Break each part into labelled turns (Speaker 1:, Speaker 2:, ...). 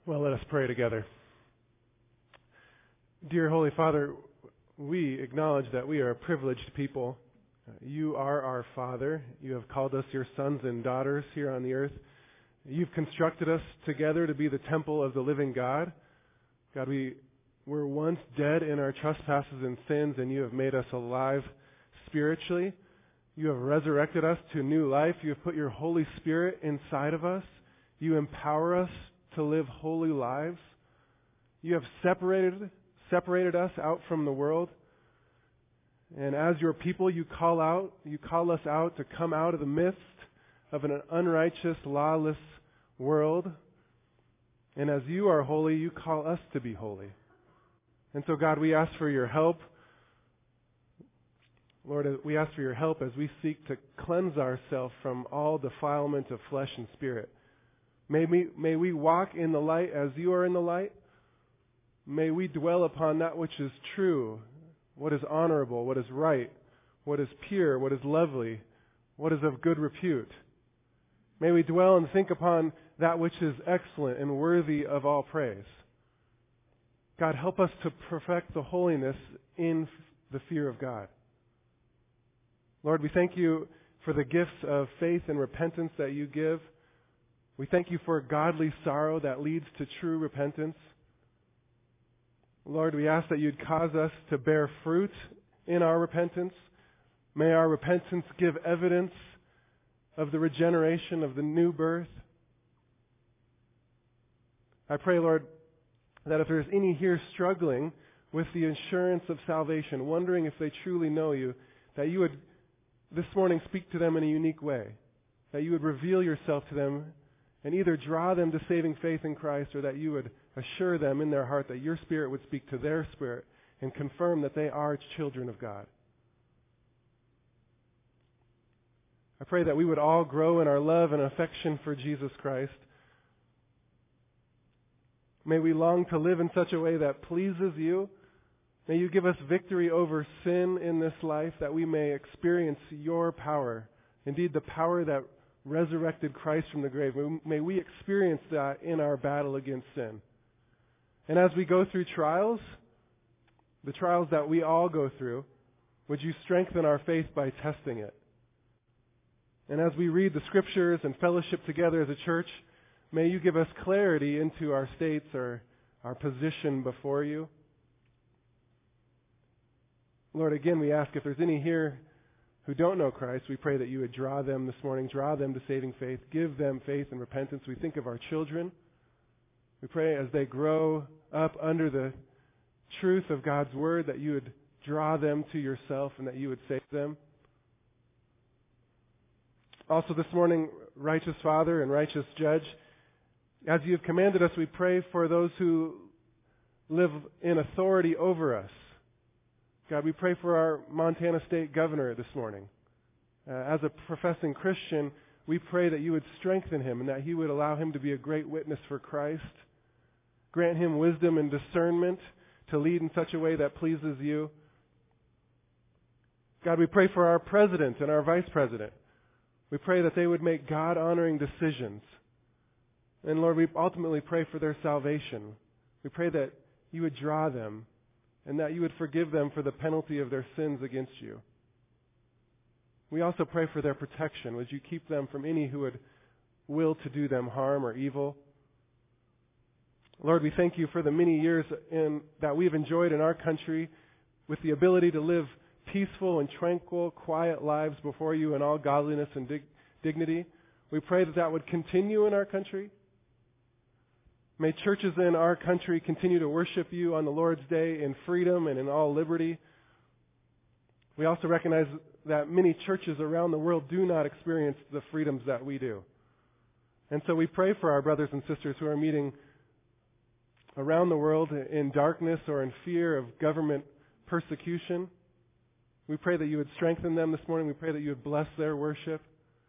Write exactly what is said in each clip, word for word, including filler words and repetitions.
Speaker 1: Well, let us pray together. Dear Holy Father, we acknowledge that we are a privileged people. You are our Father. You have called us your sons and daughters here on the earth. You've constructed us together to be the temple of the living God. God, we were once dead in our trespasses and sins, and you have made us alive spiritually. You have resurrected us to new life. You have put your Holy Spirit inside of us. You empower us to live holy lives. You have separated separated us out from the world. And as your people, you call out, you call us out to come out of the midst of an unrighteous, lawless world. And as you are holy, you call us to be holy. And so, God, we ask for your help. Lord, we ask for your help as we seek to cleanse ourselves from all defilement of flesh and spirit. May we, may we walk in the light as you are in the light. May we dwell upon that which is true, what is honorable, what is right, what is pure, what is lovely, what is of good repute. May we dwell and think upon that which is excellent and worthy of all praise. God, help us to perfect the holiness in the fear of God. Lord, we thank you for the gifts of faith and repentance that you give. We thank you for godly sorrow that leads to true repentance. Lord, we ask that you'd cause us to bear fruit in our repentance. May our repentance give evidence of the regeneration of the new birth. I pray, Lord, that if there's any here struggling with the assurance of salvation, wondering if they truly know you, that you would this morning speak to them in a unique way, that you would reveal yourself to them and either draw them to saving faith in Christ, or that you would assure them in their heart that your Spirit would speak to their spirit and confirm that they are children of God. I pray that we would all grow in our love and affection for Jesus Christ. May we long to live in such a way that pleases you. May you give us victory over sin in this life, that we may experience your power, indeed the power that resurrected Christ from the grave. May we experience that in our battle against sin. And as we go through trials, the trials that we all go through, would you strengthen our faith by testing it? And as we read the Scriptures and fellowship together as a church, may you give us clarity into our states or our position before you. Lord, again, we ask if there's any here who don't know Christ, we pray that you would draw them this morning, draw them to saving faith, give them faith and repentance. We think of our children. We pray as they grow up under the truth of God's Word that you would draw them to yourself and that you would save them. Also this morning, righteous Father and righteous Judge, as you have commanded us, we pray for those who live in authority over us. God, we pray for our Montana State Governor this morning. Uh, as a professing Christian, we pray that you would strengthen him and that he would allow him to be a great witness for Christ. Grant him wisdom and discernment to lead in such a way that pleases you. God, we pray for our president and our vice president. We pray that they would make God-honoring decisions. And Lord, we ultimately pray for their salvation. We pray that you would draw them and that you would forgive them for the penalty of their sins against you. We also pray for their protection. Would you keep them from any who would will to do them harm or evil? Lord, we thank you for the many years in, that we've enjoyed in our country with the ability to live peaceful and tranquil, quiet lives before you in all godliness and dig- dignity. We pray that that would continue in our country. May churches in our country continue to worship you on the Lord's Day in freedom and in all liberty. We also recognize that many churches around the world do not experience the freedoms that we do. And so we pray for our brothers and sisters who are meeting around the world in darkness or in fear of government persecution. We pray that you would strengthen them this morning. We pray that you would bless their worship.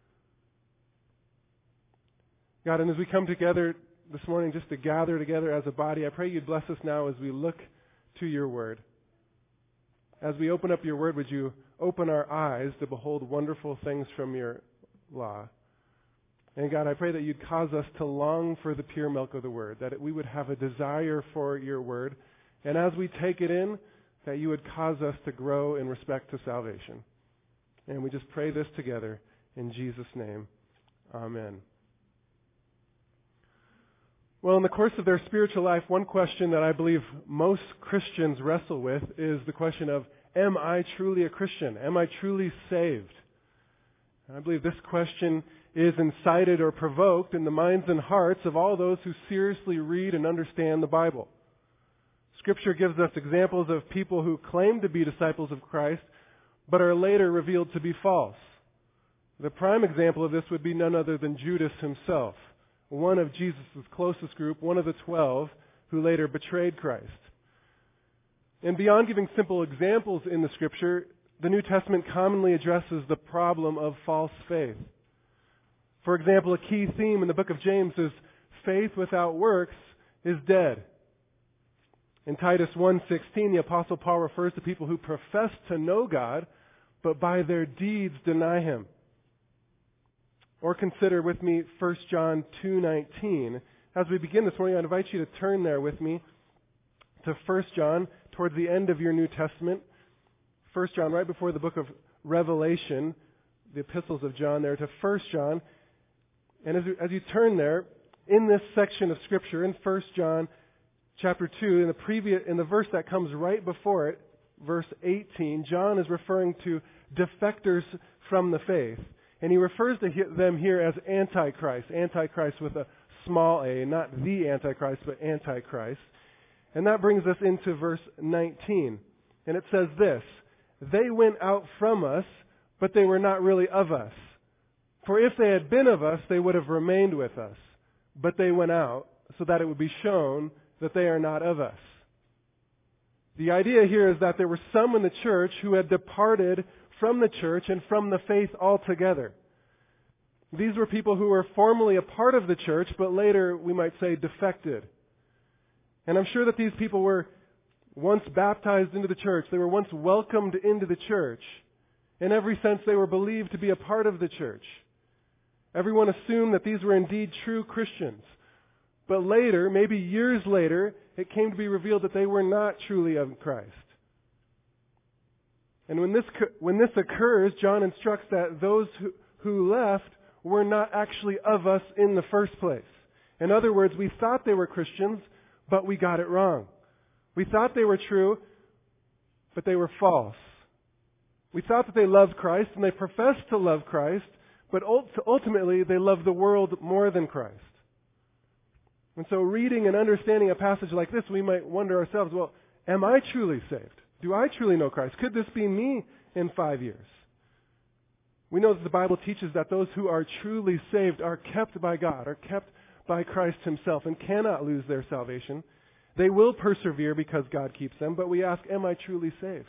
Speaker 1: God, and as we come together this morning just to gather together as a body, I pray you'd bless us now as we look to your word. As we open up your word, would you open our eyes to behold wonderful things from your law? And God, I pray that you'd cause us to long for the pure milk of the Word, that we would have a desire for your Word. And as we take it in, that you would cause us to grow in respect to salvation. And we just pray this together in Jesus' name. Amen. Well, in the course of their spiritual life, one question that I believe most Christians wrestle with is the question of, am I truly a Christian? Am I truly saved? And I believe this question is incited or provoked in the minds and hearts of all those who seriously read and understand the Bible. Scripture gives us examples of people who claim to be disciples of Christ, but are later revealed to be false. The prime example of this would be none other than Judas himself, one of Jesus' closest group, one of the twelve, who later betrayed Christ. And beyond giving simple examples in the Scripture, the New Testament commonly addresses the problem of false faith. For example, a key theme in the book of James is faith without works is dead. In Titus one sixteen, the Apostle Paul refers to people who profess to know God, but by their deeds deny Him. Or consider with me First John two nineteen. As we begin this morning, I invite you to turn there with me to First John, towards the end of your New Testament. First John, right before the book of Revelation, the epistles of John there, to First John. And as you, as you turn there, in this section of Scripture, in First John chapter two, in the previous, in the verse that comes right before it, verse eighteen, John is referring to defectors from the faith. And he refers to them here as Antichrist. Antichrist with a small a, not the Antichrist, but Antichrist. And that brings us into verse nineteen. And it says this, "They went out from us, but they were not really of us. For if they had been of us, they would have remained with us. But they went out, so that it would be shown that they are not of us." The idea here is that there were some in the church who had departed from the church and from the faith altogether. These were people who were formerly a part of the church, but later, we might say, defected. And I'm sure that these people were once baptized into the church. They were once welcomed into the church. In every sense, they were believed to be a part of the church. Everyone assumed that these were indeed true Christians. But later, maybe years later, it came to be revealed that they were not truly of Christ. And when this when this occurs, John instructs that those who, who left were not actually of us in the first place. In other words, we thought they were Christians, but we got it wrong. We thought they were true, but they were false. We thought that they loved Christ, and they professed to love Christ, but ultimately they loved the world more than Christ. And so reading and understanding a passage like this, we might wonder ourselves, well, am I truly saved? Do I truly know Christ? Could this be me in five years? We know that the Bible teaches that those who are truly saved are kept by God, are kept by Christ Himself, and cannot lose their salvation. They will persevere because God keeps them, but we ask, am I truly saved?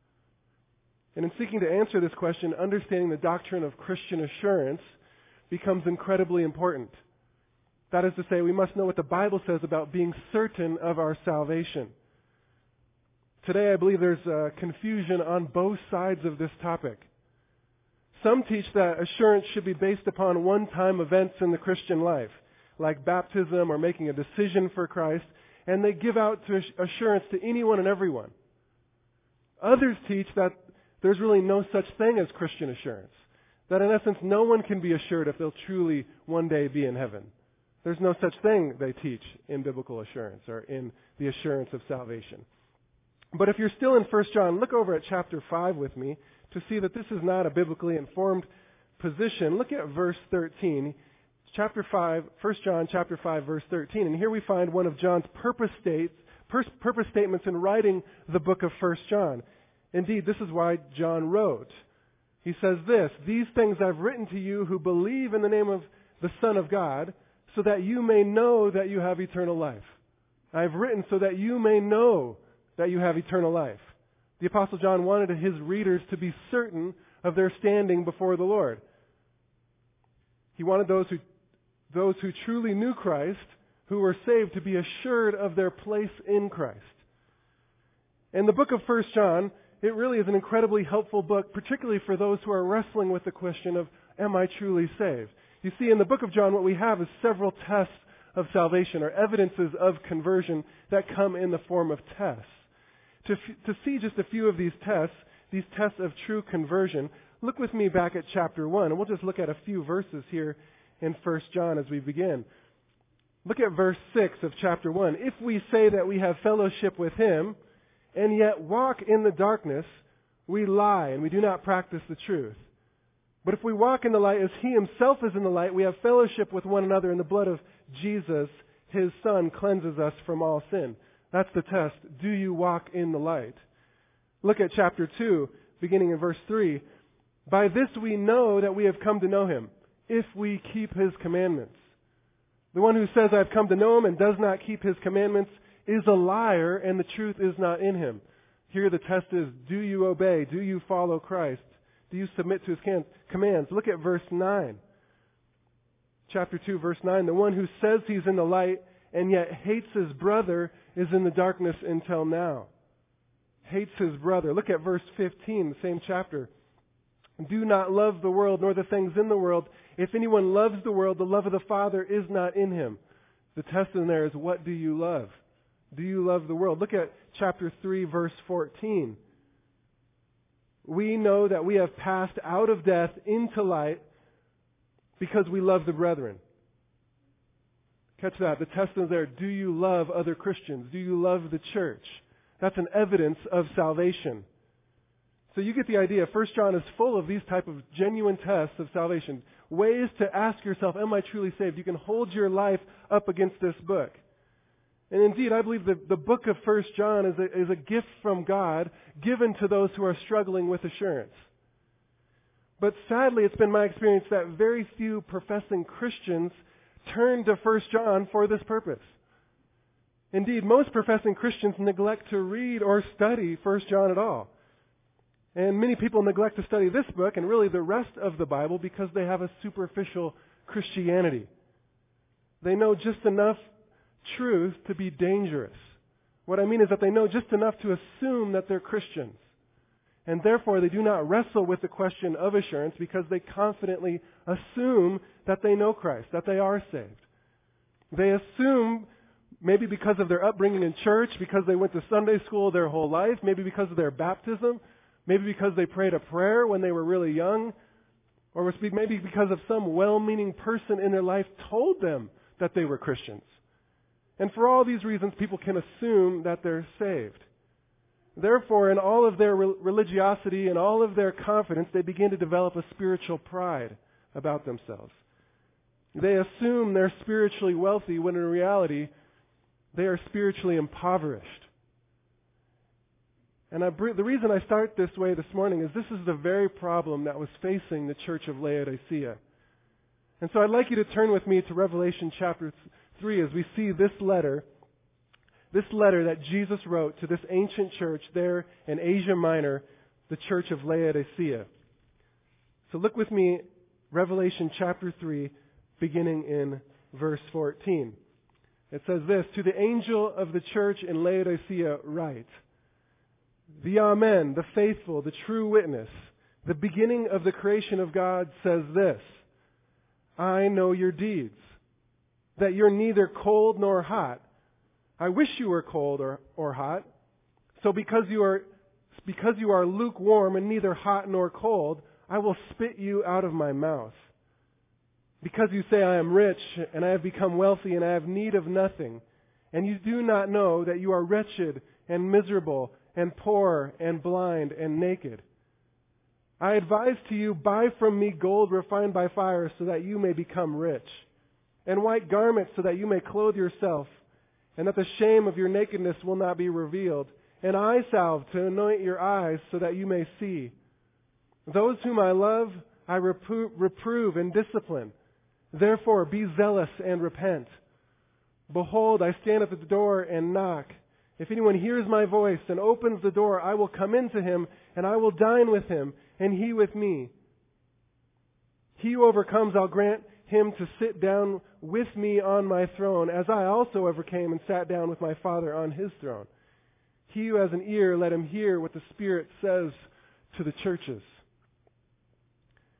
Speaker 1: And in seeking to answer this question, understanding the doctrine of Christian assurance becomes incredibly important. That is to say, we must know what the Bible says about being certain of our salvation. Today, I believe there's uh, confusion on both sides of this topic. Some teach that assurance should be based upon one-time events in the Christian life, like baptism or making a decision for Christ, and they give out to assurance to anyone and everyone. Others teach that there's really no such thing as Christian assurance, that in essence no one can be assured if they'll truly one day be in heaven. There's no such thing, they teach, in biblical assurance or in the assurance of salvation. But if you're still in First John, look over at chapter five with me to see that this is not a biblically informed position. Look at verse thirteen. Chapter five, First John chapter five, verse thirteen. And here we find one of John's purpose states, purpose statements in writing the book of First John. Indeed, this is why John wrote. He says this, "These things I've written to you who believe in the name of the Son of God, so that you may know that you have eternal life." I've written so that you may know that you have eternal life. The Apostle John wanted his readers to be certain of their standing before the Lord. He wanted those who, those who truly knew Christ, who were saved, to be assured of their place in Christ. And the book of First John, it really is an incredibly helpful book, particularly for those who are wrestling with the question of, am I truly saved? You see, in the book of John, what we have is several tests of salvation, or evidences of conversion that come in the form of tests. To, f- to see just a few of these tests, these tests of true conversion, look with me back at chapter one, and we'll just look at a few verses here in First John as we begin. Look at verse six of chapter one. If we say that we have fellowship with Him, and yet walk in the darkness, we lie, and we do not practice the truth. But if we walk in the light as He Himself is in the light, we have fellowship with one another, and the blood of Jesus, His Son, cleanses us from all sin. That's the test. Do you walk in the light? Look at chapter two, beginning in verse three. By this we know that we have come to know Him, if we keep His commandments. The one who says, I have come to know Him, and does not keep His commandments is a liar, and the truth is not in him. Here the test is, do you obey? Do you follow Christ? Do you submit to His commands? Look at verse nine. Chapter two, verse nine. The one who says he's in the light and yet hates his brother is in the darkness until now. Hates his brother. Look at verse fifteen, the same chapter. Do not love the world nor the things in the world. If anyone loves the world, the love of the Father is not in him. The test in there is, what do you love? Do you love the world? Look at chapter three, verse fourteen. We know that we have passed out of death into light because we love the brethren. Catch that. The test is there. Do you love other Christians? Do you love the church? That's an evidence of salvation. So you get the idea. First John is full of these type of genuine tests of salvation. Ways to ask yourself, am I truly saved? You can hold your life up against this book. And indeed, I believe that the book of First John is a, is a gift from God given to those who are struggling with assurance. But sadly, it's been my experience that very few professing Christians turn to First John for this purpose. Indeed, most professing Christians neglect to read or study First John at all. And many people neglect to study this book and really the rest of the Bible because they have a superficial Christianity. They know just enough truth to be dangerous. What I mean is that they know just enough to assume that they're Christians. And therefore they do not wrestle with the question of assurance because they confidently assume that they know Christ, that they are saved. They assume, maybe because of their upbringing in church, because they went to Sunday school their whole life, maybe because of their baptism, maybe because they prayed a prayer when they were really young, or maybe because of some well-meaning person in their life told them that they were Christians. And for all these reasons, people can assume that they're saved. Therefore, in all of their religiosity and all of their confidence, they begin to develop a spiritual pride about themselves. They assume they're spiritually wealthy when in reality, they are spiritually impoverished. And I, the reason I start this way this morning is this is the very problem that was facing the church of Laodicea. And so I'd like you to turn with me to Revelation chapter three as we see this letter, this letter that Jesus wrote to this ancient church there in Asia Minor, the church of Laodicea. So look with me, Revelation chapter three, beginning in verse fourteen. It says this, to the angel of the church in Laodicea write, the Amen, the faithful, the true witness, the beginning of the creation of God says this, I know your deeds, that you're neither cold nor hot. I wish you were cold or, or hot. So because you are because you are lukewarm and neither hot nor cold, I will spit you out of my mouth. Because you say, I am rich and I have become wealthy and I have need of nothing, and you do not know that you are wretched and miserable and poor and blind and naked. I advise to you, buy from me gold refined by fire so that you may become rich, and white garments so that you may clothe yourself, and that the shame of your nakedness will not be revealed, and eye salve to anoint your eyes so that you may see. Those whom I love, I repro- reprove and discipline. Therefore, be zealous and repent. Behold, I stand at the door and knock. If anyone hears my voice and opens the door, I will come into him, and I will dine with him, and he with me. He who overcomes, I'll grant him to sit down with me on my throne, as I also overcame and sat down with my Father on his throne. He who has an ear, let him hear what the Spirit says to the churches.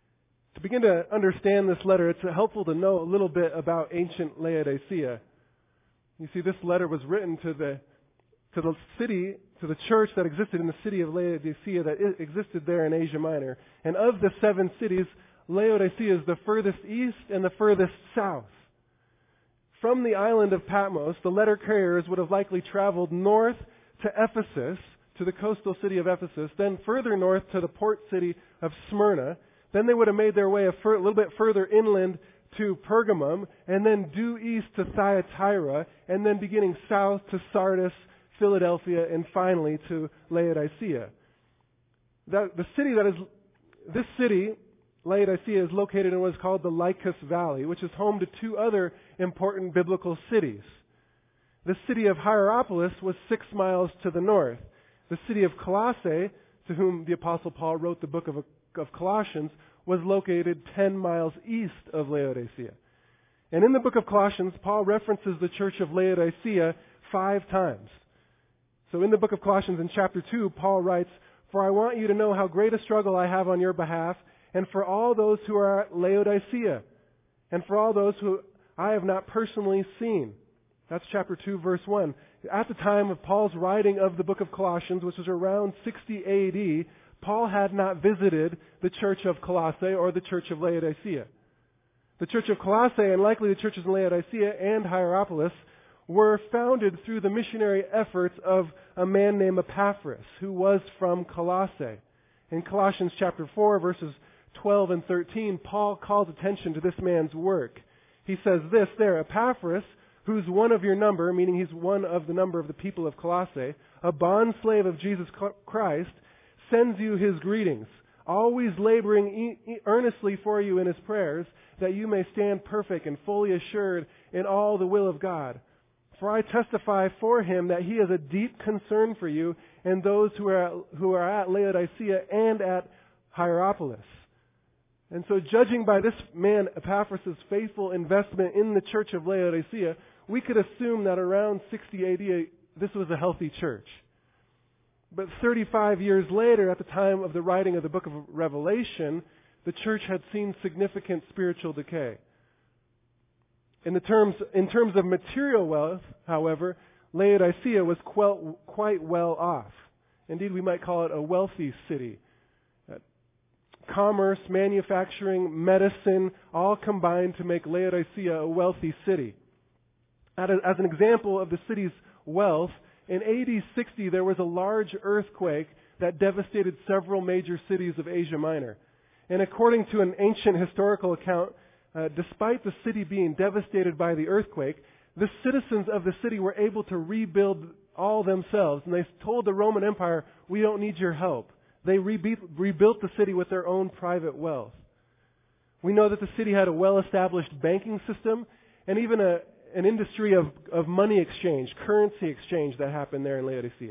Speaker 1: To begin to understand this letter, it's helpful to know a little bit about ancient Laodicea. You see, this letter was written to the to the city, to the church that existed in the city of Laodicea that existed there in Asia Minor. And of the seven cities, Laodicea is the furthest east and the furthest south. From the island of Patmos, the letter carriers would have likely traveled north to Ephesus, to the coastal city of Ephesus, then further north to the port city of Smyrna. Then they would have made their way a, fur- a little bit further inland to Pergamum, and then due east to Thyatira, and then beginning south to Sardis, Philadelphia, and finally to Laodicea. That, the city that is, this city, Laodicea, is located in what is called the Lycus Valley, which is home to two other important biblical cities. The city of Hierapolis was six miles to the north. The city of Colossae, to whom the Apostle Paul wrote the book of, of Colossians, was located ten miles east of Laodicea. And in the book of Colossians, Paul references the church of Laodicea five times. So in the book of Colossians in chapter two, Paul writes, "For I want you to know how great a struggle I have on your behalf, and for all those who are at Laodicea, and for all those who I have not personally seen." That's chapter two, verse one. At the time of Paul's writing of the book of Colossians, which was around sixty A D, Paul had not visited the church of Colossae or the church of Laodicea. The church of Colossae, and likely the churches in Laodicea and Hierapolis, were founded through the missionary efforts of a man named Epaphras, who was from Colossae. In Colossians chapter four, verses twelve and thirteen, Paul calls attention to this man's work. He says this there, "Epaphras, who's one of your number," meaning he's one of the number of the people of Colossae, "a bondslave of Jesus Christ, sends you his greetings, always laboring e- earnestly for you in his prayers, that you may stand perfect and fully assured in all the will of God. For I testify for him that he has a deep concern for you and those who are at, who are at Laodicea and at Hierapolis." And so, judging by this man Epaphras' faithful investment in the church of Laodicea, we could assume that around sixty A D this was a healthy church. But thirty-five years later, at the time of the writing of the book of Revelation, the church had seen significant spiritual decay. In, the terms, in terms of material wealth, however, Laodicea was quite, quite well off. Indeed, we might call it a wealthy city. Commerce, manufacturing, medicine, all combined to make Laodicea a wealthy city. As an example of the city's wealth, in A D sixty there was a large earthquake that devastated several major cities of Asia Minor. And according to an ancient historical account, uh, despite the city being devastated by the earthquake, the citizens of the city were able to rebuild all themselves. And they told the Roman Empire, "We don't need your help." They rebuilt, rebuilt the city with their own private wealth. We know that the city had a well-established banking system and even a, an industry of, of money exchange, currency exchange that happened there in Laodicea.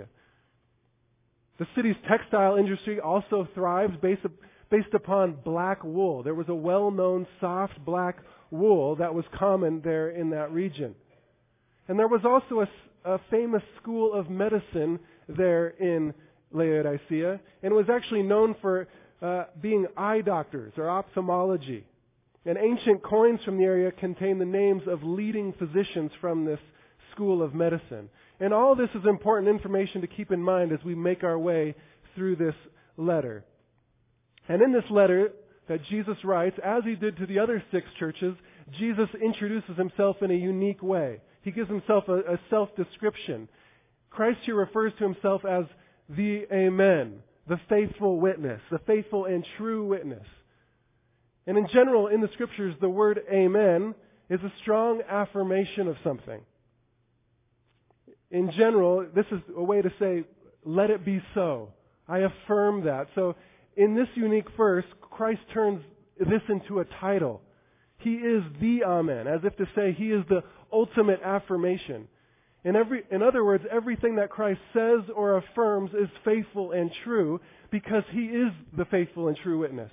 Speaker 1: The city's textile industry also thrived based, based upon black wool. There was a well-known soft black wool that was common there in that region. And there was also a, a famous school of medicine there in Laodicea, and was actually known for uh, being eye doctors or ophthalmology. And ancient coins from the area contain the names of leading physicians from this school of medicine. And all this is important information to keep in mind as we make our way through this letter. And in this letter that Jesus writes, as he did to the other six churches, Jesus introduces himself in a unique way. He gives himself a, a self-description. Christ here refers to himself as the Amen, the faithful witness, the faithful and true witness. And in general, in the Scriptures, the word Amen is a strong affirmation of something. In general, this is a way to say, let it be so. I affirm that. So in this unique verse, Christ turns this into a title. He is the Amen, as if to say he is the ultimate affirmation. In, every, in other words, everything that Christ says or affirms is faithful and true because he is the faithful and true witness.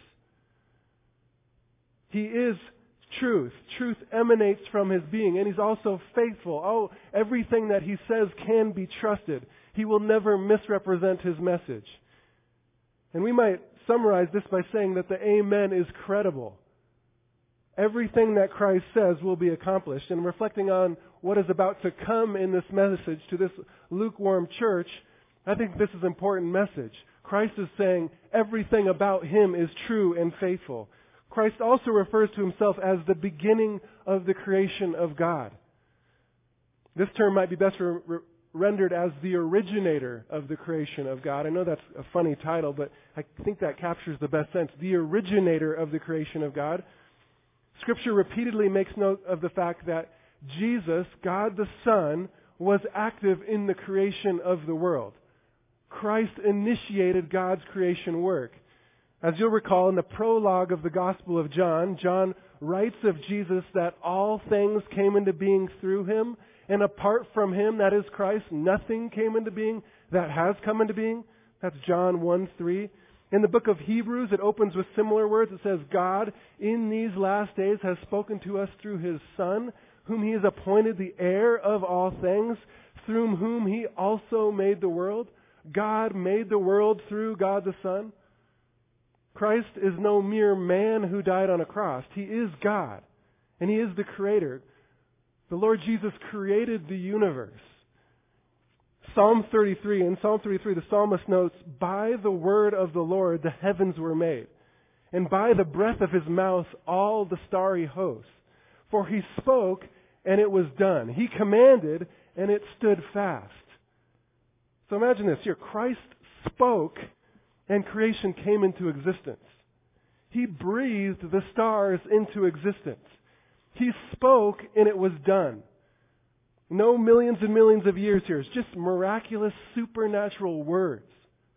Speaker 1: He is truth. Truth emanates from his being, and he's also faithful. Oh, everything that he says can be trusted. He will never misrepresent his message. And we might summarize this by saying that the amen is credible. Everything that Christ says will be accomplished. And reflecting on what is about to come in this message to this lukewarm church, I think this is an important message. Christ is saying everything about Him is true and faithful. Christ also refers to Himself as the beginning of the creation of God. This term might be best re- re- rendered as the originator of the creation of God. I know that's a funny title, but I think that captures the best sense. The originator of the creation of God. Scripture repeatedly makes note of the fact that Jesus, God the Son, was active in the creation of the world. Christ initiated God's creation work. As you'll recall, in the prologue of the Gospel of John, John writes of Jesus that all things came into being through Him, and apart from Him, that is Christ, nothing came into being that has come into being. That's John one three. In the book of Hebrews, it opens with similar words. It says, God, in these last days, has spoken to us through His Son, whom He has appointed the heir of all things, through whom He also made the world. God made the world through God the Son. Christ is no mere man who died on a cross. He is God, and He is the Creator. The Lord Jesus created the universe. Psalm thirty-three, in Psalm thirty-three, the psalmist notes, by the word of the Lord the heavens were made, and by the breath of His mouth all the starry hosts. For He spoke, and it was done. He commanded, and it stood fast. So imagine this here. Christ spoke, and creation came into existence. He breathed the stars into existence. He spoke, and it was done. No millions and millions of years here. It's just miraculous, supernatural words.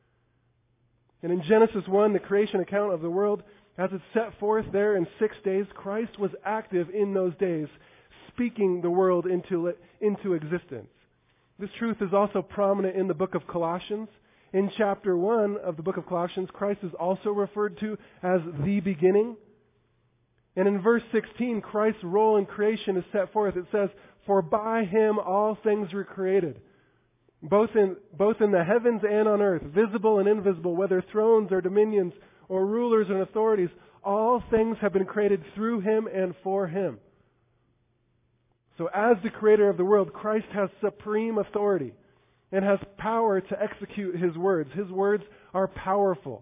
Speaker 1: And in Genesis one, the creation account of the world, as it's set forth there in six days, Christ was active in those days, speaking the world into, into existence. This truth is also prominent in the book of Colossians. In chapter one of the book of Colossians, Christ is also referred to as the beginning. And in verse sixteen, Christ's role in creation is set forth. It says, for by Him all things were created, both in, both in the heavens and on earth, visible and invisible, whether thrones or dominions or rulers and authorities, all things have been created through Him and for Him. So as the creator of the world, Christ has supreme authority and has power to execute His words. His words are powerful,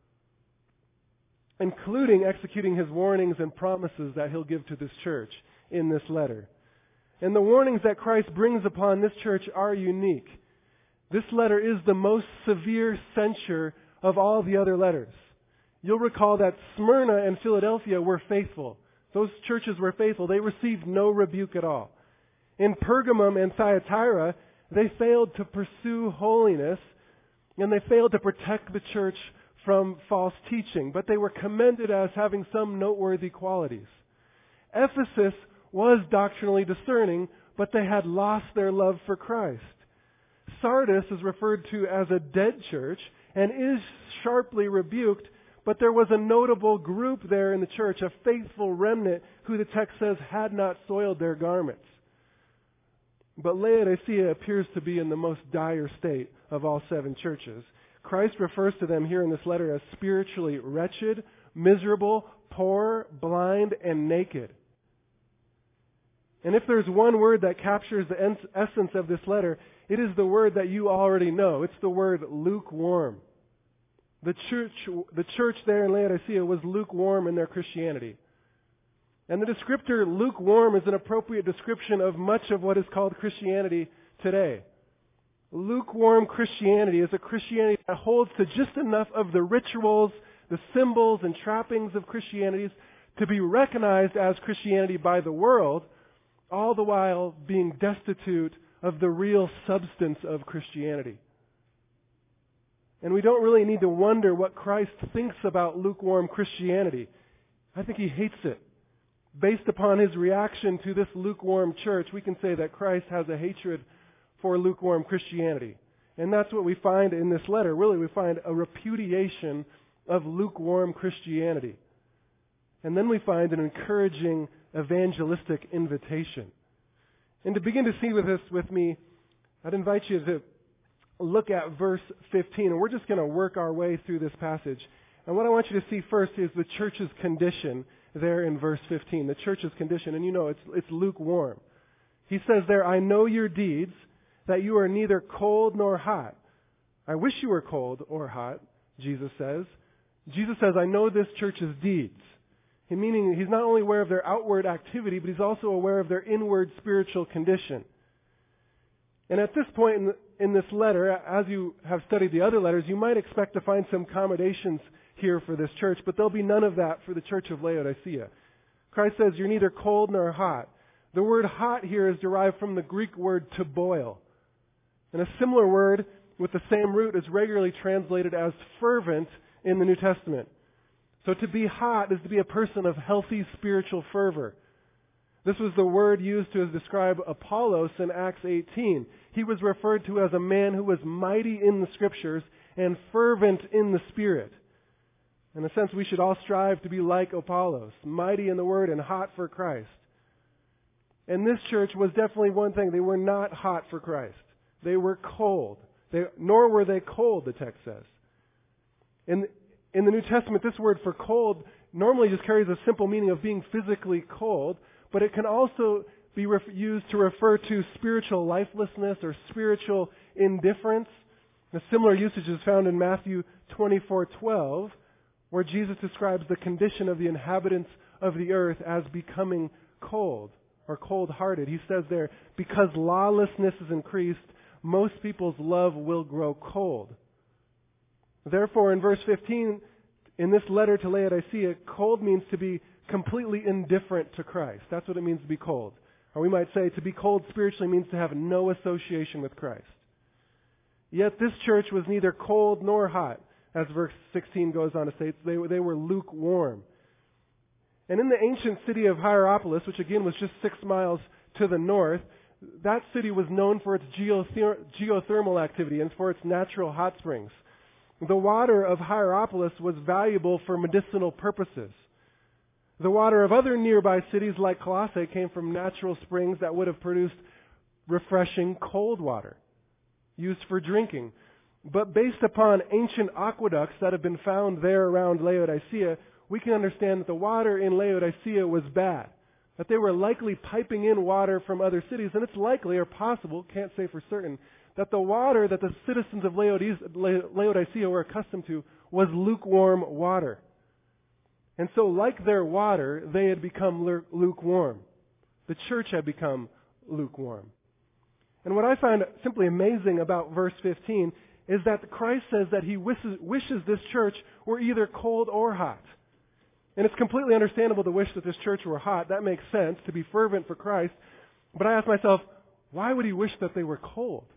Speaker 1: including executing His warnings and promises that He'll give to this church in this letter. And the warnings that Christ brings upon this church are unique. This letter is the most severe censure of all the other letters. You'll recall that Smyrna and Philadelphia were faithful. Those churches were faithful. They received no rebuke at all. In Pergamum and Thyatira, they failed to pursue holiness, and they failed to protect the church from false teaching, but they were commended as having some noteworthy qualities. Ephesus was doctrinally discerning, but they had lost their love for Christ. Sardis is referred to as a dead church and is sharply rebuked, but there was a notable group there in the church, a faithful remnant who the text says had not soiled their garments. But Laodicea appears to be in the most dire state of all seven churches. Christ refers to them here in this letter as spiritually wretched, miserable, poor, blind, and naked. And if there's one word that captures the essence of this letter, it is the word that you already know. It's the word lukewarm. The church, the church there in Laodicea was lukewarm in their Christianity. And the descriptor lukewarm is an appropriate description of much of what is called Christianity today. Lukewarm Christianity is a Christianity that holds to just enough of the rituals, the symbols, and trappings of Christianity to be recognized as Christianity by the world, all the while being destitute of the real substance of Christianity. And we don't really need to wonder what Christ thinks about lukewarm Christianity. I think He hates it. Based upon His reaction to this lukewarm church, we can say that Christ has a hatred for lukewarm Christianity. And that's what we find in this letter. Really, we find a repudiation of lukewarm Christianity. And then we find an encouraging evangelistic invitation. And to begin to see with this with me, I'd invite you to look at verse fifteen. And we're just going to work our way through this passage. And what I want you to see first is the church's condition there in verse fifteen. The church's condition. And you know, it's, it's lukewarm. He says there, I know your deeds, that you are neither cold nor hot. I wish you were cold or hot, Jesus says. Jesus says, I know this church's deeds. He meaning he's not only aware of their outward activity, but he's also aware of their inward spiritual condition. And at this point in, the, in this letter, as you have studied the other letters, you might expect to find some accommodations here for this church, but there'll be none of that for the church of Laodicea. Christ says, you're neither cold nor hot. The word hot here is derived from the Greek word to boil. And a similar word with the same root is regularly translated as fervent in the New Testament. So to be hot is to be a person of healthy spiritual fervor. This was the word used to describe Apollos in Acts eighteen. He was referred to as a man who was mighty in the Scriptures and fervent in the Spirit. In a sense, we should all strive to be like Apollos, mighty in the Word and hot for Christ. And this church was definitely one thing. They were not hot for Christ. They were cold. They, nor were they cold, the text says. In, in the New Testament, this word for cold normally just carries a simple meaning of being physically cold, but it can also be ref- used to refer to spiritual lifelessness or spiritual indifference. A similar usage is found in Matthew twenty-four twelve, where Jesus describes the condition of the inhabitants of the earth as becoming cold or cold-hearted. He says there, because lawlessness is increased, most people's love will grow cold. Therefore, in verse fifteen, in this letter to Laodicea, cold means to be completely indifferent to Christ. That's what it means to be cold. Or we might say to be cold spiritually means to have no association with Christ. Yet this church was neither cold nor hot, as verse sixteen goes on to say. They were, they were lukewarm. And in the ancient city of Hierapolis, which again was just six miles to the north, that city was known for its geother- geothermal activity and for its natural hot springs. The water of Hierapolis was valuable for medicinal purposes. The water of other nearby cities like Colossae came from natural springs that would have produced refreshing cold water used for drinking. But based upon ancient aqueducts that have been found there around Laodicea, we can understand that the water in Laodicea was bad, that they were likely piping in water from other cities, and it's likely or possible, can't say for certain, that the water that the citizens of Laodicea were accustomed to was lukewarm water. And so, like their water, they had become lukewarm. The church had become lukewarm. And what I find simply amazing about verse fifteen is that Christ says that He wishes, wishes this church were either cold or hot. And it's completely understandable to wish that this church were hot. That makes sense, to be fervent for Christ. But I ask myself, why would He wish that they were cold?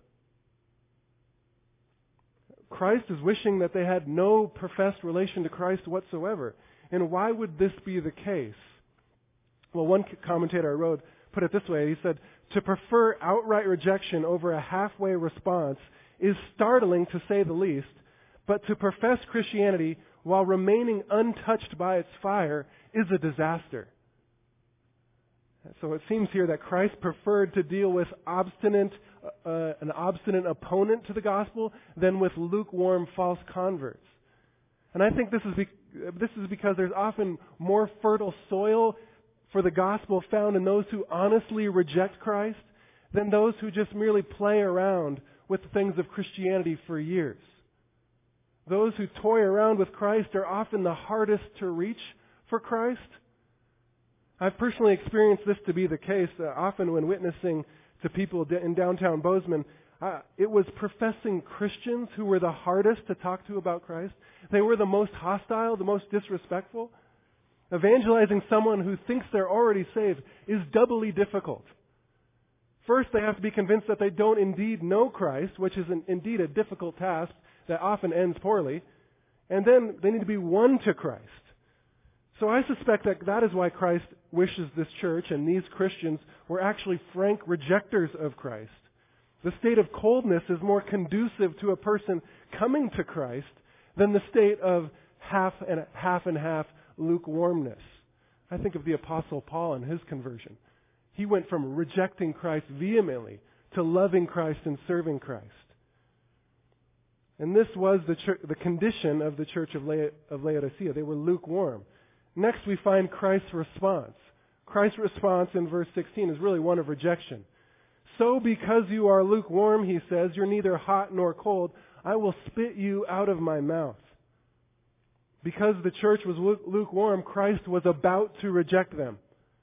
Speaker 1: Christ is wishing that they had no professed relation to Christ whatsoever. And why would this be the case? Well, one commentator I wrote put it this way. He said, to prefer outright rejection over a halfway response is startling to say the least, but to profess Christianity while remaining untouched by its fire is a disaster. So it seems here that Christ preferred to deal with obstinate, uh, an obstinate opponent to the gospel than with lukewarm false converts. And I think this is be- this is because there's often more fertile soil for the gospel found in those who honestly reject Christ than those who just merely play around with the things of Christianity for years. Those who toy around with Christ are often the hardest to reach for Christ. I've personally experienced this to be the case uh, often when witnessing to people in downtown Bozeman. Uh, it was professing Christians who were the hardest to talk to about Christ. They were the most hostile, the most disrespectful. Evangelizing someone who thinks they're already saved is doubly difficult. First, they have to be convinced that they don't indeed know Christ, which is an, indeed a difficult task that often ends poorly. And then they need to be won to Christ. So I suspect that that is why Christ wishes this church and these Christians were actually frank rejectors of Christ. The state of coldness is more conducive to a person coming to Christ than the state of half and half and half lukewarmness. I think of the Apostle Paul and his conversion. He went from rejecting Christ vehemently to loving Christ and serving Christ. And this was the, church, the condition of the church of, La- of Laodicea. They were lukewarm. Next, we find Christ's response. Christ's response in verse sixteen is really one of rejection. So because you are lukewarm, he says, you're neither hot nor cold, I will spit you out of my mouth. Because the church was lukewarm, Christ was about to reject them.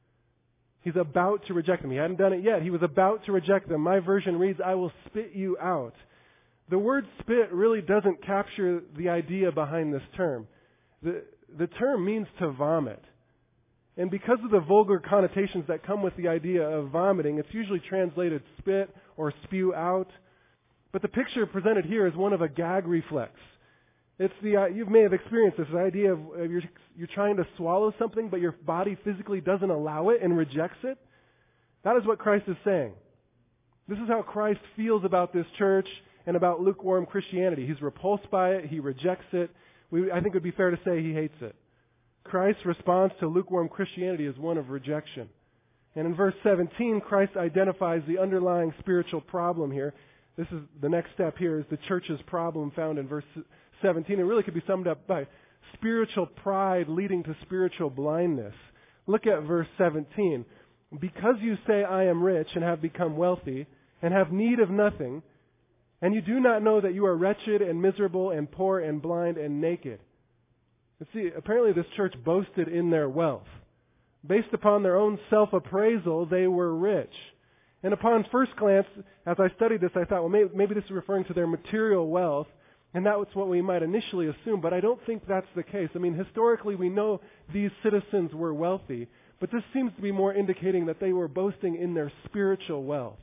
Speaker 1: He's about to reject them. He hadn't done it yet. He was about to reject them. My version reads, I will spit you out. The word spit really doesn't capture the idea behind this term. The, the term means to vomit. And because of the vulgar connotations that come with the idea of vomiting, it's usually translated spit or spew out. But the picture presented here is one of a gag reflex. It's the uh, you may have experienced this idea of uh, you're you're trying to swallow something, but your body physically doesn't allow it and rejects it. That is what Christ is saying. This is how Christ feels about this church and about lukewarm Christianity. He's repulsed by it. He rejects it. We, I think it would be fair to say he hates it. Christ's response to lukewarm Christianity is one of rejection. And in verse seventeen, Christ identifies the underlying spiritual problem here. This is the next step here is the church's problem found in verse seventeen. It really could be summed up by spiritual pride leading to spiritual blindness. Look at verse seventeen. Because you say, I am rich and have become wealthy and have need of nothing, and you do not know that you are wretched and miserable and poor and blind and naked. You see, apparently this church boasted in their wealth. Based upon their own self-appraisal, they were rich. And upon first glance, as I studied this, I thought, well, maybe, maybe this is referring to their material wealth, and that was what we might initially assume, but I don't think that's the case. I mean, historically, we know these citizens were wealthy, but this seems to be more indicating that they were boasting in their spiritual wealth.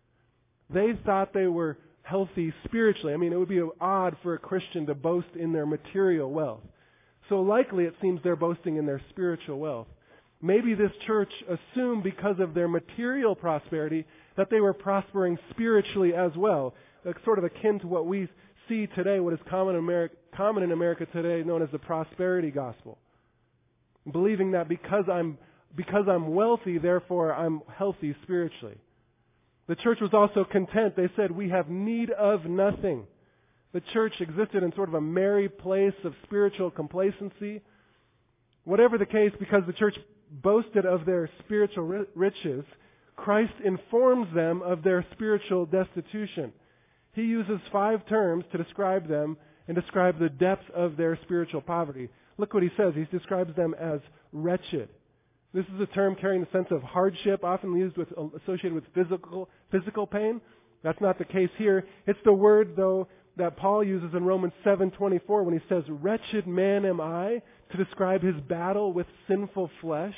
Speaker 1: They thought they were healthy spiritually. I mean, it would be odd for a Christian to boast in their material wealth. So likely it seems they're boasting in their spiritual wealth. Maybe this church assumed because of their material prosperity that they were prospering spiritually as well. That's sort of akin to what we see today, what is common in America, common in America today, known as the prosperity gospel. Believing that because I'm because I'm wealthy, therefore I'm healthy spiritually. The church was also content. They said, we have need of nothing. The church existed in sort of a merry place of spiritual complacency. Whatever the case, because the church boasted of their spiritual riches, Christ informs them of their spiritual destitution. He uses five terms to describe them and describe the depth of their spiritual poverty. Look what he says. He describes them as wretched. This is a term carrying the sense of hardship, often used with associated with physical physical pain. That's not the case here. It's the word, though, that Paul uses in Romans seven twenty-four when he says, wretched man am I, to describe his battle with sinful flesh.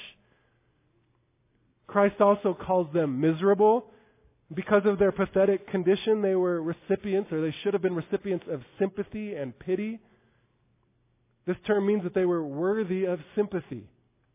Speaker 1: Christ also calls them miserable. Because of their pathetic condition, they were recipients, or they should have been recipients of sympathy and pity. This term means that they were worthy of sympathy.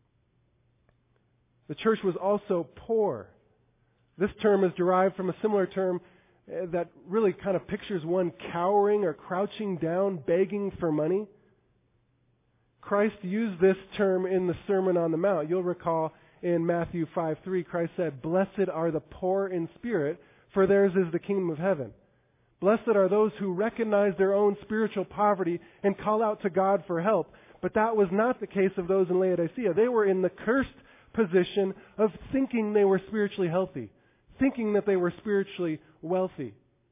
Speaker 1: The church was also poor. This term is derived from a similar term that really kind of pictures one cowering or crouching down, begging for money. Christ used this term in the Sermon on the Mount. You'll recall in Matthew five three, Christ said, blessed are the poor in spirit, for theirs is the kingdom of heaven. Blessed are those who recognize their own spiritual poverty and call out to God for help. But that was not the case of those in Laodicea. They were in the cursed position of thinking they were spiritually healthy, thinking that they were spiritually wealthy.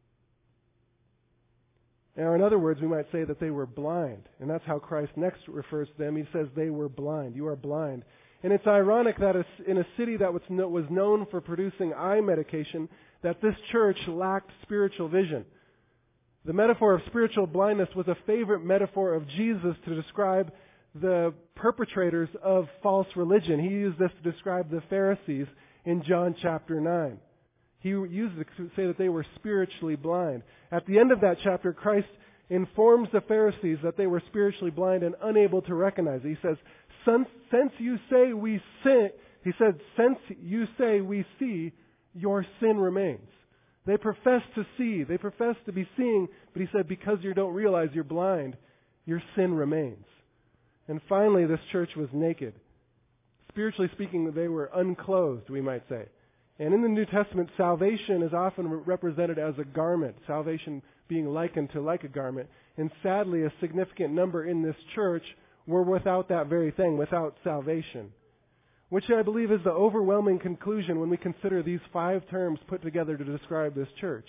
Speaker 1: Now, in other words, we might say that they were blind. And that's how Christ next refers to them. He says they were blind. You are blind. And it's ironic that in a city that was known for producing eye medication, that this church lacked spiritual vision. The metaphor of spiritual blindness was a favorite metaphor of Jesus to describe the perpetrators of false religion. He used this to describe the Pharisees in John chapter nine. He used it to say that they were spiritually blind. At the end of that chapter, Christ informs the Pharisees that they were spiritually blind and unable to recognize it. He says, since, since you say we sin, he said, since you say we see, your sin remains. They profess to see, they profess to be seeing, but he said, because you don't realize you're blind, your sin remains. And finally, this church was naked. Spiritually speaking, they were unclothed, we might say. And in the New Testament, salvation is often re- represented as a garment, salvation being likened to like a garment. And sadly, a significant number in this church were without that very thing, without salvation. Which I believe is the overwhelming conclusion when we consider these five terms put together to describe this church.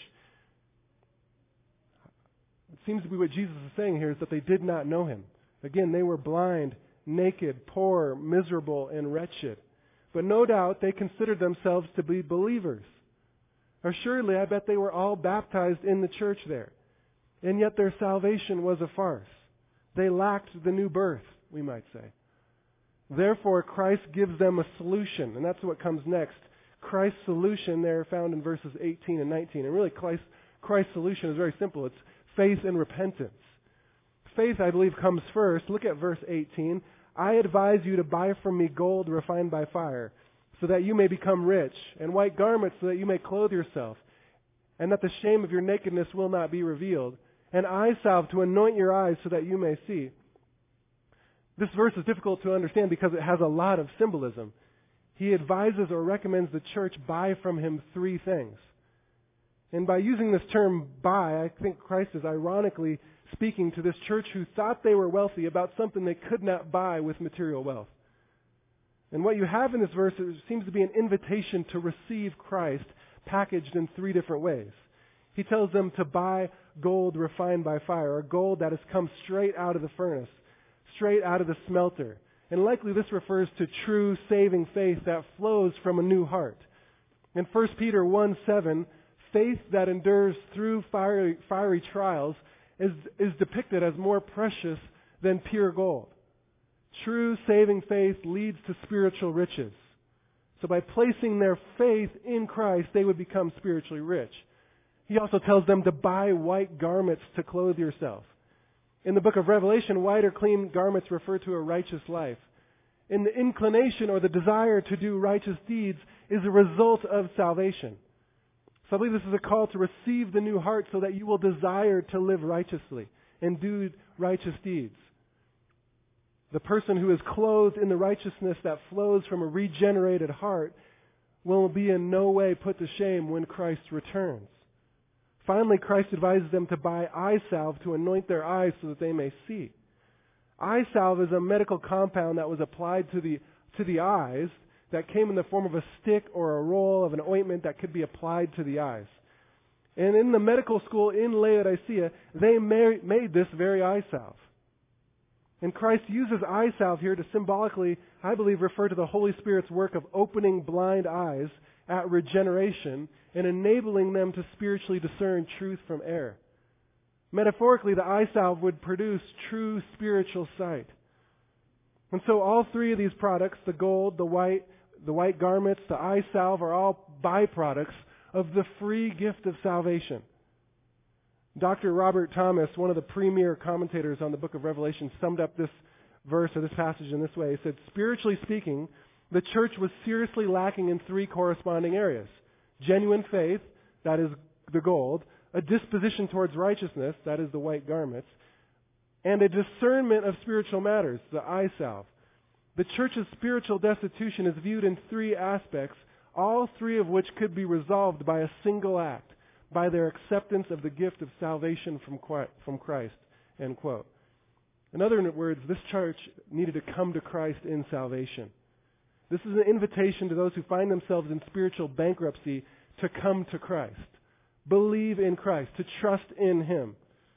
Speaker 1: It seems to be what Jesus is saying here is that they did not know Him. Again, they were blind, naked, poor, miserable, and wretched. But no doubt they considered themselves to be believers. Assuredly, I bet they were all baptized in the church there. And yet their salvation was a farce. They lacked the new birth, we might say. Therefore, Christ gives them a solution, and that's what comes next. Christ's solution there found in verses eighteen and nineteen. And really, Christ, Christ's solution is very simple. It's faith and repentance. Faith, I believe, comes first. Look at verse eighteen. I advise you to buy from me gold refined by fire, so that you may become rich, and white garments so that you may clothe yourself, and that the shame of your nakedness will not be revealed, and eye salve to anoint your eyes so that you may see. This verse is difficult to understand because it has a lot of symbolism. He advises or recommends the church buy from him three things. And by using this term buy, I think Christ is ironically speaking to this church who thought they were wealthy about something they could not buy with material wealth. And what you have in this verse seems to be an invitation to receive Christ packaged in three different ways. He tells them to buy gold refined by fire, or gold that has come straight out of the furnace, straight out of the smelter. And likely this refers to true saving faith that flows from a new heart. In First Peter one seven, faith that endures through fiery, fiery trials is, is depicted as more precious than pure gold. True saving faith leads to spiritual riches. So by placing their faith in Christ, they would become spiritually rich. He also tells them to buy white garments to clothe yourself. In the book of Revelation, white or clean garments refer to a righteous life. And the inclination or the desire to do righteous deeds is a result of salvation. So I believe this is a call to receive the new heart so that you will desire to live righteously and do righteous deeds. The person who is clothed in the righteousness that flows from a regenerated heart will be in no way put to shame when Christ returns. Finally, Christ advises them to buy eye salve to anoint their eyes so that they may see. Eye salve is a medical compound that was applied to the, to the eyes that came in the form of a stick or a roll of an ointment that could be applied to the eyes. And in the medical school in Laodicea, they made this very eye salve. And Christ uses eye salve here to symbolically, I believe, refer to the Holy Spirit's work of opening blind eyes at regeneration and enabling them to spiritually discern truth from error. Metaphorically, the eye salve would produce true spiritual sight. And so all three of these products, the gold, the white, the white garments, the eye salve, are all byproducts of the free gift of salvation. Doctor Robert Thomas, one of the premier commentators on the book of Revelation, summed up this verse or this passage in this way. He said, spiritually speaking, the church was seriously lacking in three corresponding areas. Genuine faith, that is the gold, a disposition towards righteousness, that is the white garments, and a discernment of spiritual matters, the eye salve. The church's spiritual destitution is viewed in three aspects, all three of which could be resolved by a single act, by their acceptance of the gift of salvation from Christ, end quote. In other words, this church needed to come to Christ in salvation. This is an invitation to those who find themselves in spiritual bankruptcy to come to Christ. Believe in Christ, to trust in Him.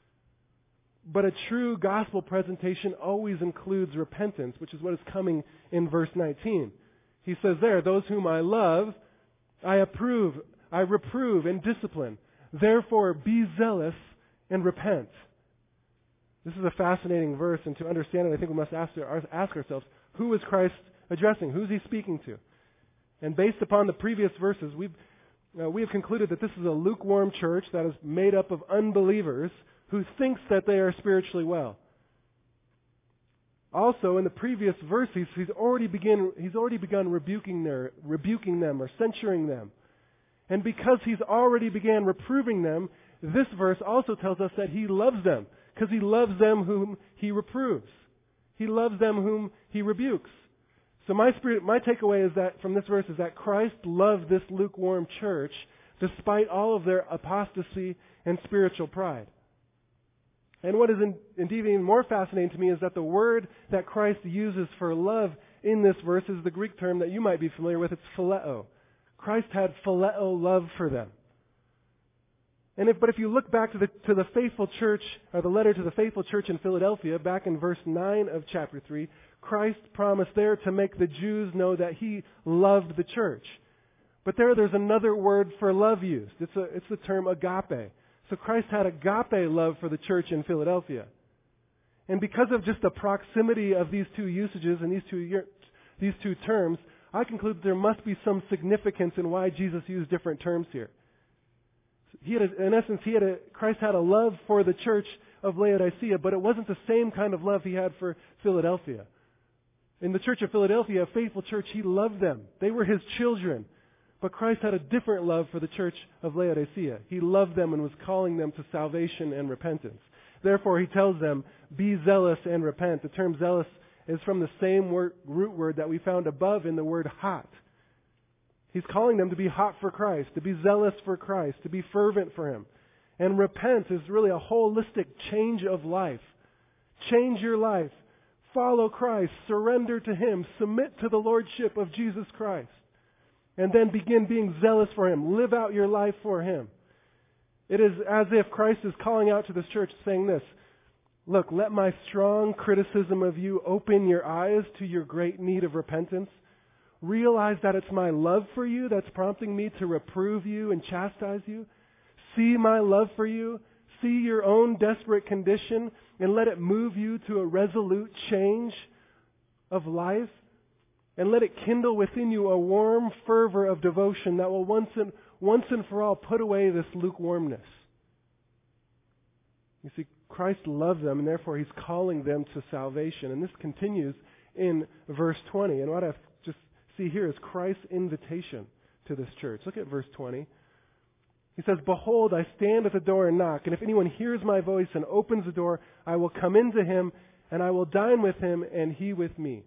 Speaker 1: But a true gospel presentation always includes repentance, which is what is coming in verse nineteen. He says there, those whom I love, I approve, I reprove and discipline. Therefore, be zealous and repent. This is a fascinating verse, and to understand it, I think we must ask, ask ourselves, who is Christ addressing? Who is He speaking to? And based upon the previous verses, we've, uh, we have concluded that this is a lukewarm church that is made up of unbelievers who thinks that they are spiritually well. Also, in the previous verses, he's already begin he's already begun rebuking their rebuking them or censuring them. And because he's already began reproving them, this verse also tells us that he loves them, because he loves them whom he reproves. He loves them whom he rebukes. So my spirit, my takeaway is that from this verse is that Christ loved this lukewarm church despite all of their apostasy and spiritual pride. And what is in, indeed even more fascinating to me is that the word that Christ uses for love in this verse is the Greek term that you might be familiar with. It's phileo. Christ had phileo love for them. And if, but if you look back to the, to the faithful church, or the letter to the faithful church in Philadelphia, back in verse nine of chapter three, Christ promised there to make the Jews know that He loved the church. But there, there's another word for love used. It's, a, it's the term agape. So Christ had agape love for the church in Philadelphia. And because of just the proximity of these two usages and these two, these two terms, I conclude that there must be some significance in why Jesus used different terms here. He had a, in essence, he had a, Christ had a love for the church of Laodicea, but it wasn't the same kind of love He had for Philadelphia. In the church of Philadelphia, a faithful church, He loved them. They were His children. But Christ had a different love for the church of Laodicea. He loved them and was calling them to salvation and repentance. Therefore, He tells them, be zealous and repent. The term zealous is from the same word, root word that we found above in the word hot. He's calling them to be hot for Christ, to be zealous for Christ, to be fervent for Him. And repent is really a holistic change of life. Change your life. Follow Christ. Surrender to Him. Submit to the lordship of Jesus Christ. And then begin being zealous for Him. Live out your life for Him. It is as if Christ is calling out to this church saying this, look, let my strong criticism of you open your eyes to your great need of repentance. Realize that it's my love for you that's prompting me to reprove you and chastise you. See my love for you. See your own desperate condition and let it move you to a resolute change of life. And let it kindle within you a warm fervor of devotion that will once and, once and for all put away this lukewarmness. You see, Christ loved them and therefore He's calling them to salvation. And this continues in verse twenty. And what I just see here is Christ's invitation to this church. Look at verse twenty. He says, behold, I stand at the door and knock, and if anyone hears my voice and opens the door, I will come into him, and I will dine with him, and he with me.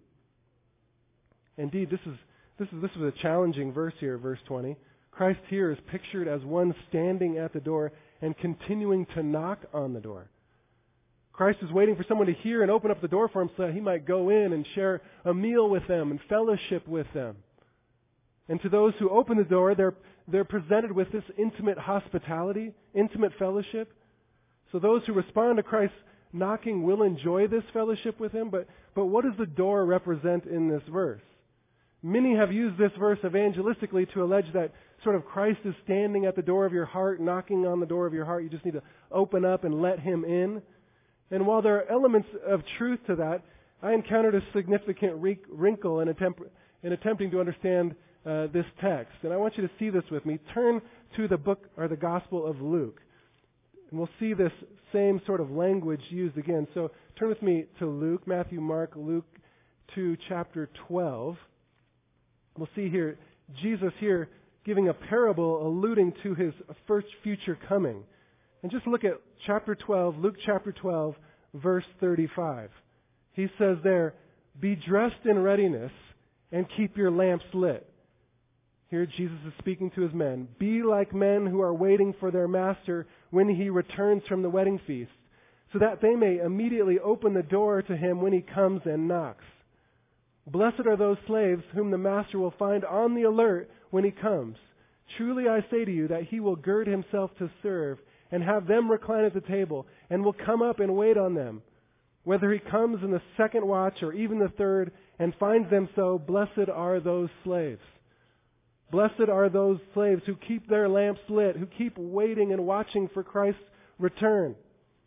Speaker 1: Indeed, this is this is this is a challenging verse here, verse twenty. Christ here is pictured as one standing at the door and continuing to knock on the door. Christ is waiting for someone to hear and open up the door for Him so that He might go in and share a meal with them and fellowship with them. And to those who open the door, they're they're presented with this intimate hospitality, intimate fellowship. So those who respond to Christ's knocking will enjoy this fellowship with Him. But, but what does the door represent in this verse? Many have used this verse evangelistically to allege that sort of Christ is standing at the door of your heart, knocking on the door of your heart. You just need to open up and let Him in. And while there are elements of truth to that, I encountered a significant wrinkle in, attempt, in attempting to understand uh, this text. And I want you to see this with me. Turn to the book or the Gospel of Luke. And we'll see this same sort of language used again. So turn with me to Luke, Matthew, Mark, Luke, to chapter twelve. We'll see here, Jesus here giving a parable alluding to His first future coming. And just look at chapter twelve, Luke chapter twelve, verse thirty-five. He says there, be dressed in readiness and keep your lamps lit. Here Jesus is speaking to His men. Be like men who are waiting for their master when he returns from the wedding feast, so that they may immediately open the door to him when he comes and knocks. Blessed are those slaves whom the master will find on the alert when he comes. Truly I say to you that he will gird himself to serve and have them recline at the table and will come up and wait on them. Whether he comes in the second watch or even the third and finds them so, blessed are those slaves. Blessed are those slaves who keep their lamps lit, who keep waiting and watching for Christ's return.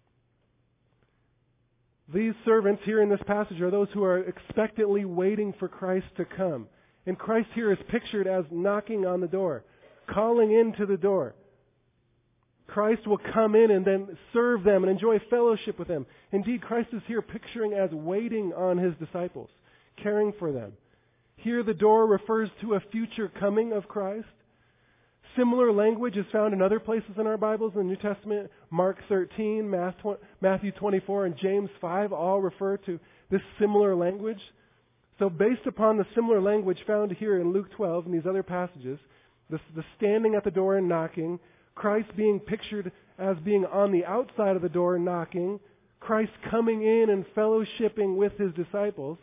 Speaker 1: These servants here in this passage are those who are expectantly waiting for Christ to come. And Christ here is pictured as knocking on the door, calling into the door. Christ will come in and then serve them and enjoy fellowship with them. Indeed, Christ is here picturing as waiting on His disciples, caring for them. Here the door refers to a future coming of Christ. Similar language is found in other places in our Bibles in the New Testament. Mark thirteen, Matthew twenty-four, and James five all refer to this similar language. So based upon the similar language found here in Luke twelve and these other passages, the, the standing at the door and knocking, Christ being pictured as being on the outside of the door knocking, Christ coming in and fellowshipping with his disciples,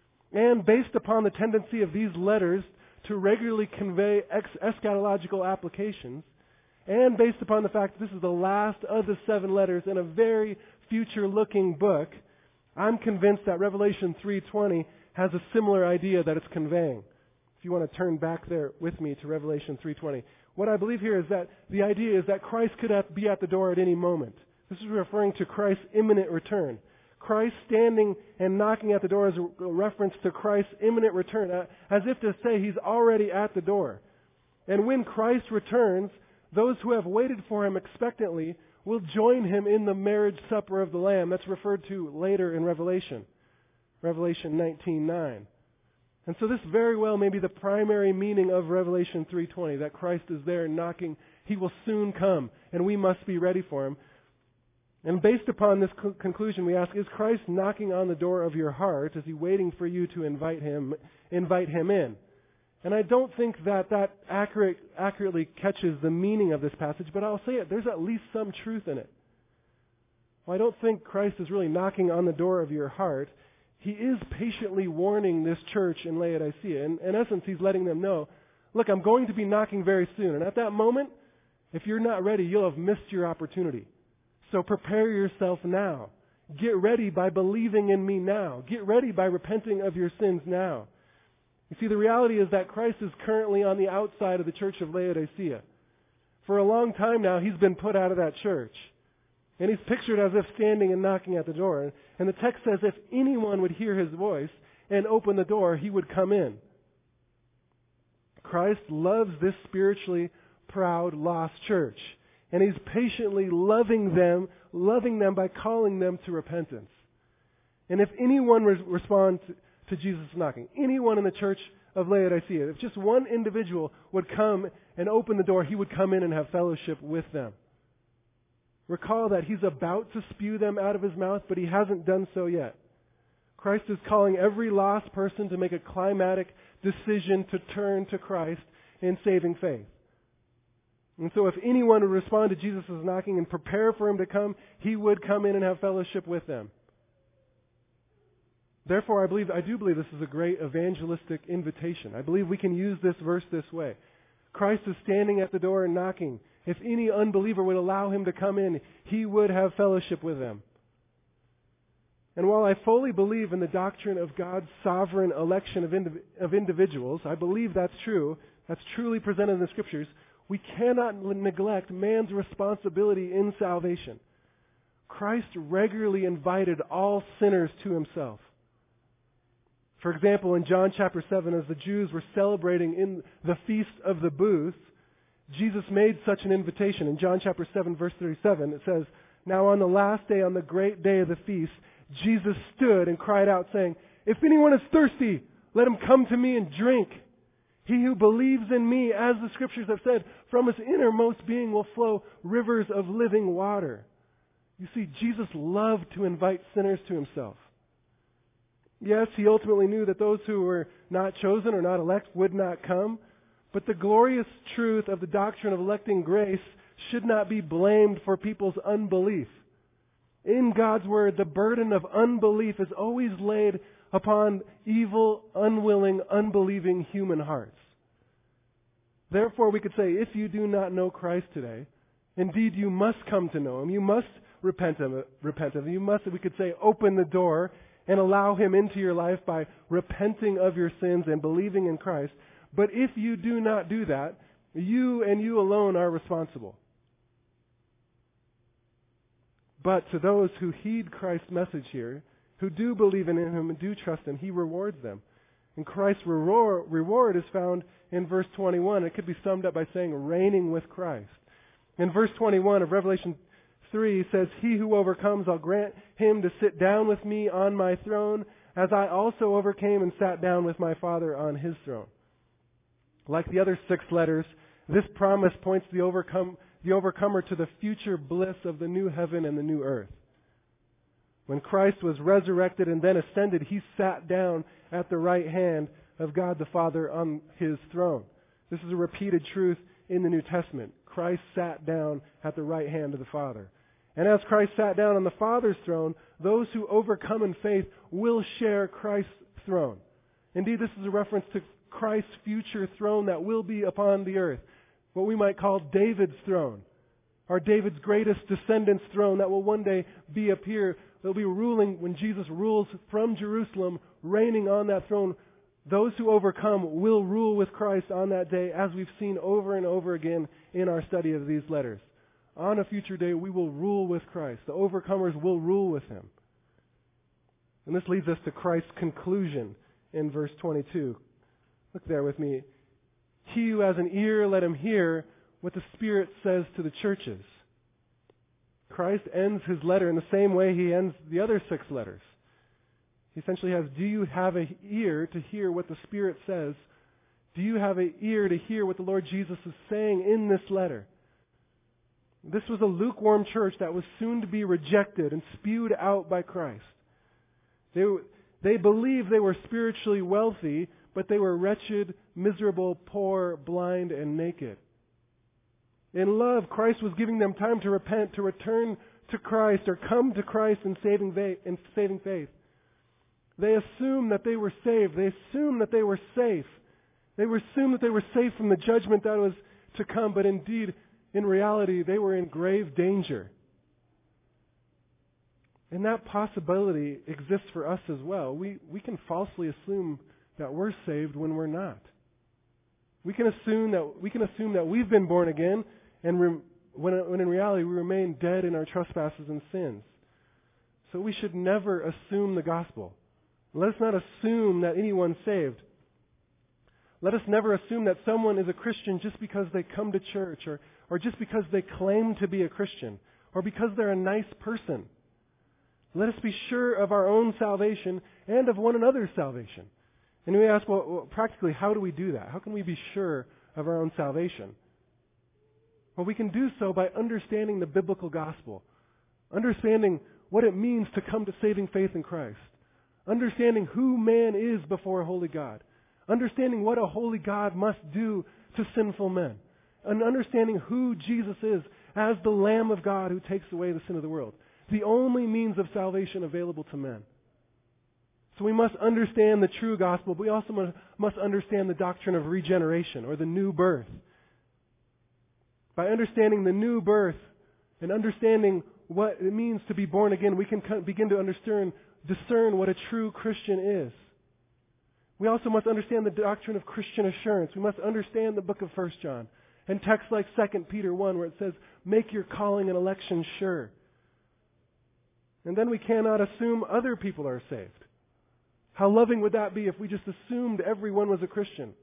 Speaker 1: and based upon the tendency of these letters to regularly convey ex- eschatological applications, and based upon the fact that this is the last of the seven letters in a very future-looking book, I'm convinced that Revelation three twenty has a similar idea that it's conveying. If you want to turn back there with me to Revelation three twenty. What I believe here is that the idea is that Christ could have, be at the door at any moment. This is referring to Christ's imminent return. Christ standing and knocking at the door is a reference to Christ's imminent return, as if to say he's already at the door. And when Christ returns, those who have waited for him expectantly will join him in the marriage supper of the Lamb. That's referred to later in Revelation, Revelation nineteen nine. And so this very well may be the primary meaning of Revelation three twenty, that Christ is there knocking. He will soon come, and we must be ready for him. And based upon this co- conclusion, we ask, is Christ knocking on the door of your heart? Is he waiting for you to invite him, invite him in? And I don't think that that accurate, accurately catches the meaning of this passage, but I'll say it. There's at least some truth in it. Well, I don't think Christ is really knocking on the door of your heart. He is patiently warning this church in Laodicea. In, in essence, he's letting them know, look, I'm going to be knocking very soon. And at that moment, if you're not ready, you'll have missed your opportunity. So prepare yourself now. Get ready by believing in me now. Get ready by repenting of your sins now. You see, the reality is that Christ is currently on the outside of the church of Laodicea. For a long time now, he's been put out of that church. And he's pictured as if standing and knocking at the door. And the text says if anyone would hear his voice and open the door, he would come in. Christ loves this spiritually proud, lost church. And he's patiently loving them, loving them by calling them to repentance. And if anyone re- responds to Jesus' knocking, anyone in the church of Laodicea, if just one individual would come and open the door, he would come in and have fellowship with them. Recall that he's about to spew them out of his mouth, but he hasn't done so yet. Christ is calling every lost person to make a climatic decision to turn to Christ in saving faith. And so if anyone would respond to Jesus' knocking and prepare for him to come, he would come in and have fellowship with them. Therefore, I believe, I do believe this is a great evangelistic invitation. I believe we can use this verse this way. Christ is standing at the door and knocking. If any unbeliever would allow him to come in, he would have fellowship with them. And while I fully believe in the doctrine of God's sovereign election of, indiv- of individuals, I believe that's true, that's truly presented in the Scriptures, we cannot neglect man's responsibility in salvation. Christ regularly invited all sinners to himself. For example, in John chapter seven, as the Jews were celebrating in the Feast of the Booths, Jesus made such an invitation. In John chapter seven, verse thirty-seven, it says, "Now on the last day, on the great day of the feast, Jesus stood and cried out, saying, 'If anyone is thirsty, let him come to me and drink. He who believes in me, as the Scriptures have said, from his innermost being will flow rivers of living water.'" You see, Jesus loved to invite sinners to himself. Yes, he ultimately knew that those who were not chosen or not elect would not come, but the glorious truth of the doctrine of electing grace should not be blamed for people's unbelief. In God's Word, the burden of unbelief is always laid upon evil, unwilling, unbelieving human hearts. Therefore, we could say, if you do not know Christ today, indeed you must come to know him. You must repent of, repent of him. You must, we could say, open the door and allow him into your life by repenting of your sins and believing in Christ. But if you do not do that, you and you alone are responsible. But to those who heed Christ's message here, who do believe in him and do trust him, he rewards them. And Christ's reward is found in verse twenty-one. It could be summed up by saying, reigning with Christ. In verse twenty-one of Revelation three says, "He who overcomes, I'll grant him to sit down with me on my throne, as I also overcame and sat down with my Father on his throne." Like the other six letters, this promise points the overcome, the overcomer to the future bliss of the new heaven and the new earth. When Christ was resurrected and then ascended, he sat down at the right hand of God the Father on his throne. This is a repeated truth in the New Testament. Christ sat down at the right hand of the Father. And as Christ sat down on the Father's throne, those who overcome in faith will share Christ's throne. Indeed, this is a reference to Christ's future throne that will be upon the earth, what we might call David's throne, or David's greatest descendant's throne that will one day be up here. They'll be ruling when Jesus rules from Jerusalem, reigning on that throne. Those who overcome will rule with Christ on that day, as we've seen over and over again in our study of these letters. On a future day, we will rule with Christ. The overcomers will rule with him. And this leads us to Christ's conclusion in verse twenty-two. Look there with me. He who has an ear, let him hear what the Spirit says to the churches. Christ ends his letter in the same way he ends the other six letters. He essentially has, do you have an ear to hear what the Spirit says? Do you have an ear to hear what the Lord Jesus is saying in this letter? This was a lukewarm church that was soon to be rejected and spewed out by Christ. They, they believed they were spiritually wealthy, but they were wretched, miserable, poor, blind, and naked. In love, Christ was giving them time to repent, to return to Christ, or come to Christ in saving, va- in saving faith. They assumed that they were saved. They assumed that they were safe. They assumed that they were safe from the judgment that was to come, but indeed, in reality, they were in grave danger. And that possibility exists for us as well. We, we can falsely assume that we're saved when we're not. We can assume that we can assume that we've been born again, and re, when, when in reality we remain dead in our trespasses and sins. So we should never assume the gospel. Let us not assume that anyone's saved. Let us never assume that someone is a Christian just because they come to church, or, or just because they claim to be a Christian, or because they're a nice person. Let us be sure of our own salvation and of one another's salvation. And we ask, well, well, practically, how do we do that? How can we be sure of our own salvation? Well, we can do so by understanding the biblical gospel, understanding what it means to come to saving faith in Christ, understanding who man is before a holy God, understanding what a holy God must do to sinful men, and understanding who Jesus is as the Lamb of God who takes away the sin of the world, the only means of salvation available to men. So we must understand the true gospel, but we also must, must understand the doctrine of regeneration, or the new birth. By understanding the new birth and understanding what it means to be born again, we can begin to understand, discern what a true Christian is. We also must understand the doctrine of Christian assurance. We must understand the book of First John and texts like Second Peter one, where it says, make your calling and election sure. And then we cannot assume other people are saved. How loving would that be if we just assumed everyone was a Christian?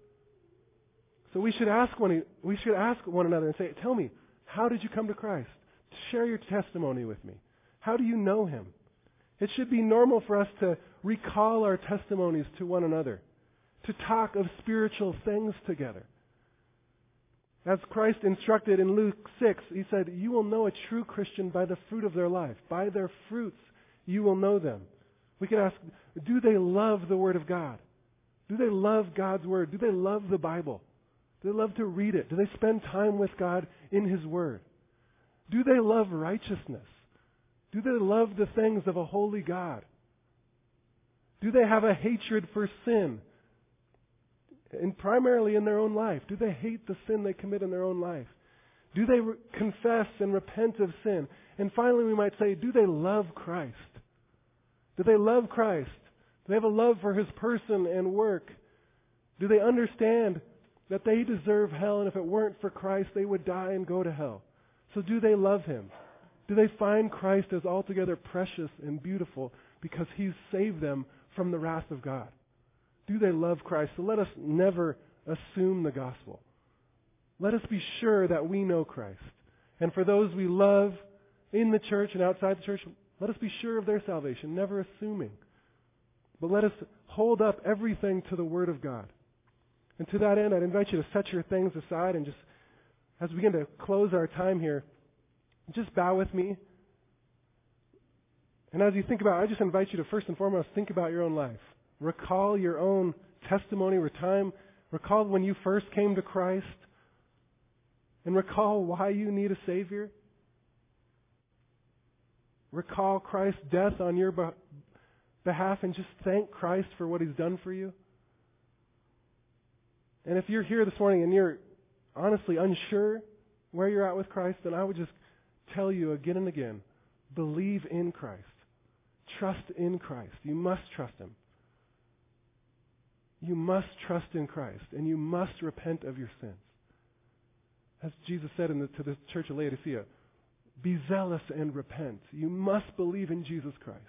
Speaker 1: So we should ask one, we should ask one another and say, tell me, how did you come to Christ? Share your testimony with me. How do you know Him? It should be normal for us to recall our testimonies to one another, to talk of spiritual things together. As Christ instructed in Luke six, He said, you will know a true Christian by the fruit of their life. By their fruits you will know them. We can ask, do they love the Word of God? Do they love God's Word? Do they love the Bible? Do they love to read it? Do they spend time with God in His Word? Do they love righteousness? Do they love the things of a holy God? Do they have a hatred for sin? And primarily in their own life. Do they hate the sin they commit in their own life? Do they re- confess and repent of sin? And finally we might say, do they love Christ? Do they love Christ? Do they have a love for His person and work? Do they understand that they deserve hell, and if it weren't for Christ, they would die and go to hell? So do they love Him? Do they find Christ as altogether precious and beautiful because He's saved them from the wrath of God? Do they love Christ? So let us never assume the gospel. Let us be sure that we know Christ. And for those we love in the church and outside the church, let us be sure of their salvation, never assuming. But let us hold up everything to the Word of God. And to that end, I'd invite you to set your things aside and just, as we begin to close our time here, just bow with me. And as you think about it, I just invite you to first and foremost think about your own life. Recall your own testimony or time. Recall when you first came to Christ. And recall why you need a Savior. Recall Christ's death on your be- behalf and just thank Christ for what He's done for you. And if you're here this morning and you're honestly unsure where you're at with Christ, then I would just tell you again and again, believe in Christ. Trust in Christ. You must trust Him. You must trust in Christ, and you must repent of your sins. As Jesus said in the, to the church of Laodicea, be zealous and repent. You must believe in Jesus Christ.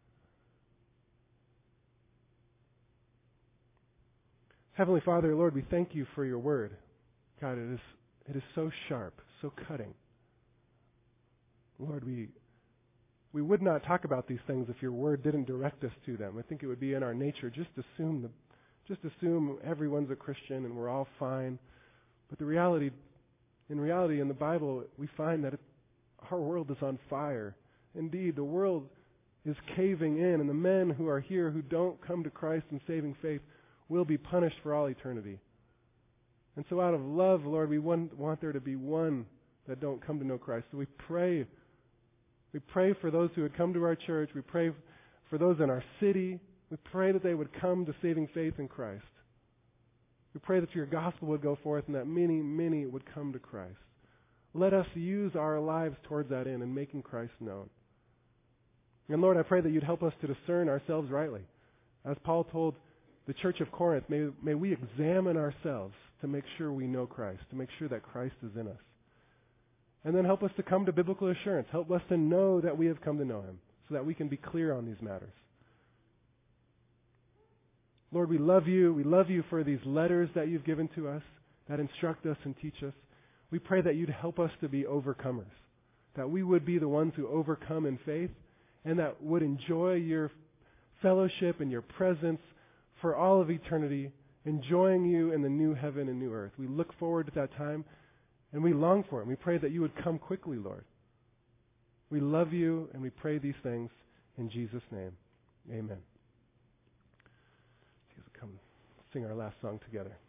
Speaker 1: Heavenly Father, Lord, we thank you for your word. God, it is it is so sharp, so cutting. Lord, we we would not talk about these things if your word didn't direct us to them. I think it would be in our nature just assume the just assume everyone's a Christian and we're all fine. But the reality in reality in the Bible, we find that it, our world is on fire. Indeed, the world is caving in, and the men who are here who don't come to Christ in saving faith will be punished for all eternity. And so out of love, Lord, we want, want there to be one that don't come to know Christ. So we pray. We pray for those who would come to our church. We pray for those in our city. We pray that they would come to saving faith in Christ. We pray that your gospel would go forth and that many, many would come to Christ. Let us use our lives towards that end and making Christ known. And Lord, I pray that you'd help us to discern ourselves rightly. As Paul told the church of Corinth, may, may we examine ourselves to make sure we know Christ, to make sure that Christ is in us. And then help us to come to biblical assurance. Help us to know that we have come to know Him so that we can be clear on these matters. Lord, we love you. We love you for these letters that you've given to us that instruct us and teach us. We pray that you'd help us to be overcomers, that we would be the ones who overcome in faith and that would enjoy your fellowship and your presence for all of eternity, enjoying you in the new heaven and new earth. We look forward to that time, and we long for it. We pray that you would come quickly, Lord. We love you, and we pray these things in Jesus' name. Amen. Come sing our last song together.